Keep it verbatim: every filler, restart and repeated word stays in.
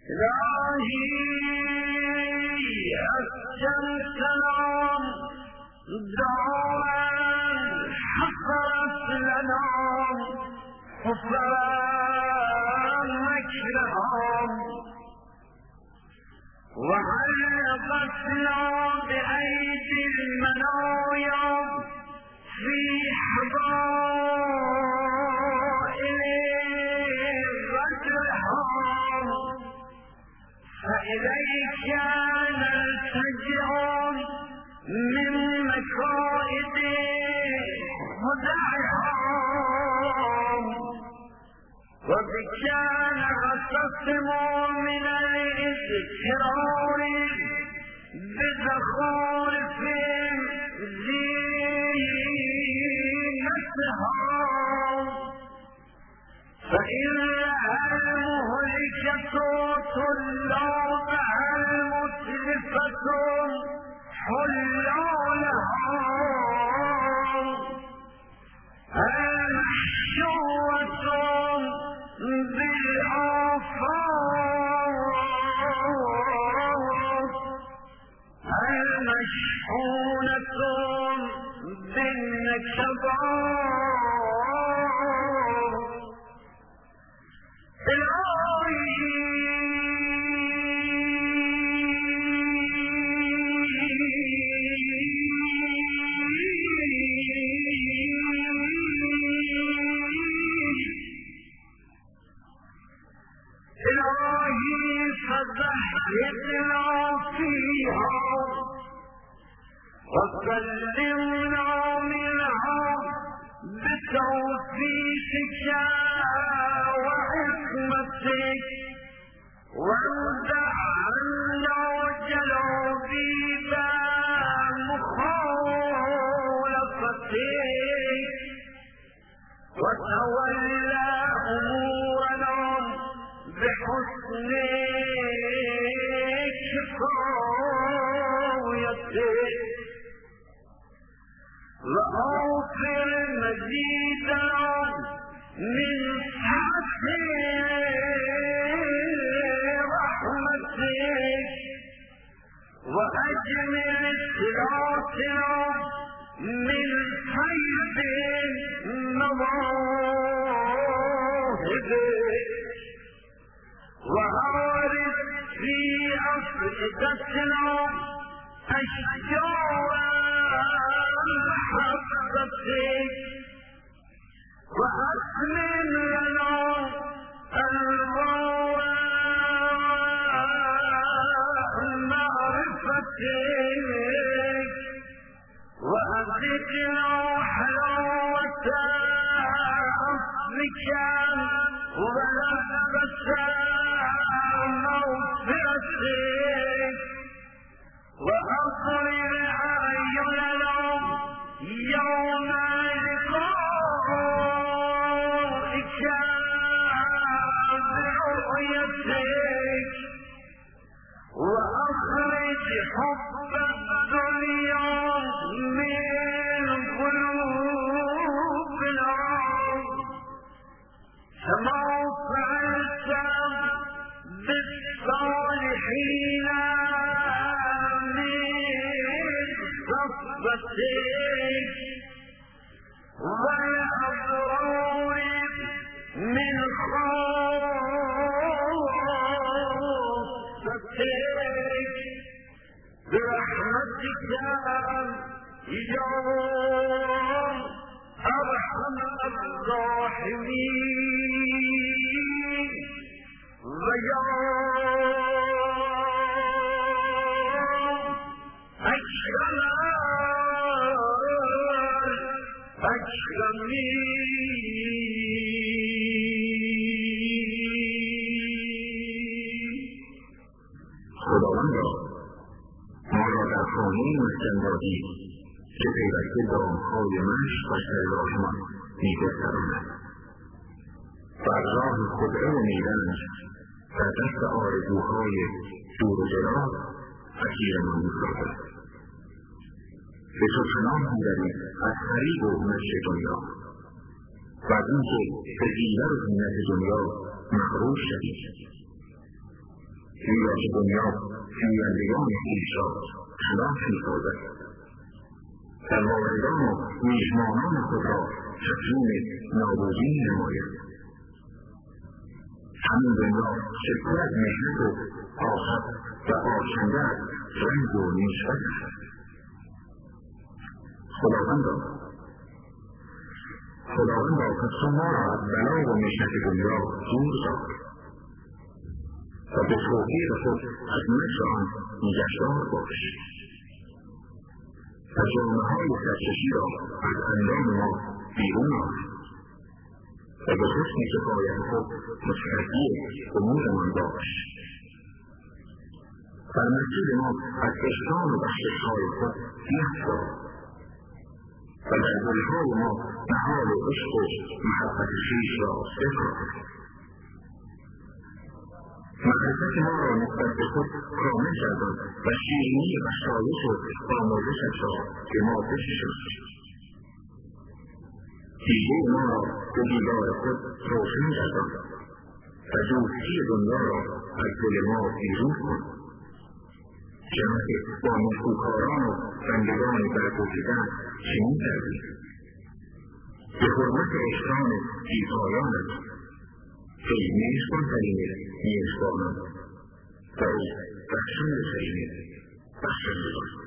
الهی از جمتنام دعا حفرت لنا حفران مكرهم وعلقتنا بأيدي المنايا في حضائل رجلهم فإليك نلتجئ من مكائد خدعهم وبك نعتصم من الاذكرار بزخارف زينتهم فإنها المهلكة طلابها المتلفة حلالها المحشوة بالآفاق المشحونة بالنكبات الهي إلهي فزهدنا فيها وسلمنا منها بتوفيقك وحكمتك وامدح عنا جلابيب مخالفتك وتولى أمورنا بحسن كفايتك وأغفر مزيدنا من سعة رحمتك وأجمل صلاتنا من حيث مواهبك وعارف في أفئدتنا أشجار محبتك وأكمل لنا أنوار معرفتك وأذقنا حلاوة أصلك ولذة مغفرتك وأقرر أعيننا يوم لقائك برؤيتك وأخرج حب الدنيا من قلوبنا كما فعلت بالصالحين من صفتك والأبرار من خاصتك برحمتك يا أرحم الراحمين ويا أكرم الأكرمين. خداوند را ما را در خانه مستندادی که پیوسته دامهای مشق و شرلاهمان میگذراند و راه خدعه و نیرنج در دست آرزوهای دور و دراز اسیرمان میسازد. به تو پناه میبریم از فریب و مکر دنیا و از اینکه به زیور و زینت دنیا مغرور شوید زیرا که دنیا جویندگان خویش را تلف می‌سازد، سرآوردگان و میهمانان خود را تسلیم نابودی می‌نماید. همین دنیا که پر از محنت و آفت و آکنده از رنج و نسبت است. خداوندا خداوندا پس تو ما را از بلا و محنت دنیا دور دار و به توفیق خود از مکر آن نگهدار باش و جامه‌های سرکشی را از اندام ما بیرون آر و به حسن کفایت خود متوجه امورمان باش. بر مسجد ما از احسان و بخشش‌های خود بیفزای و در دلهای ما نهال عشق و محبت خویش را بکار. معرفت ما را نسبت به خود کامل گردان و شیرینی بخشایش و آمرزشت را به ما بفشان. دیده ما را به دیدار خود روشن گردان و دوستی دنیا را از دل ما بیرون کن، چنانکه با نیکوکاران و بندگان برگزیده‌ات چنین کردی. به حرمت احسان بی‌پایانت ای مهربان‌ترین مهربانان و ای بخشنده‌ترین بخشندگان.